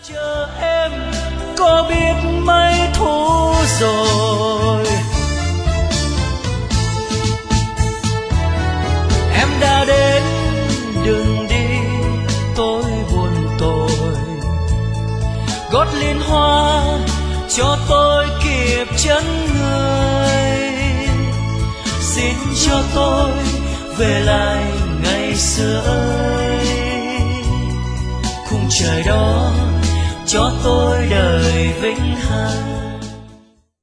chờ em có biết mấy thu rồi, em đã đến đừng đi tôi buồn tôi, gót liên hoa cho tôi kịp chân người, xin cho tôi về lại ngày xưa ơi, khung trời đó cho tôi đời vĩnh hằng.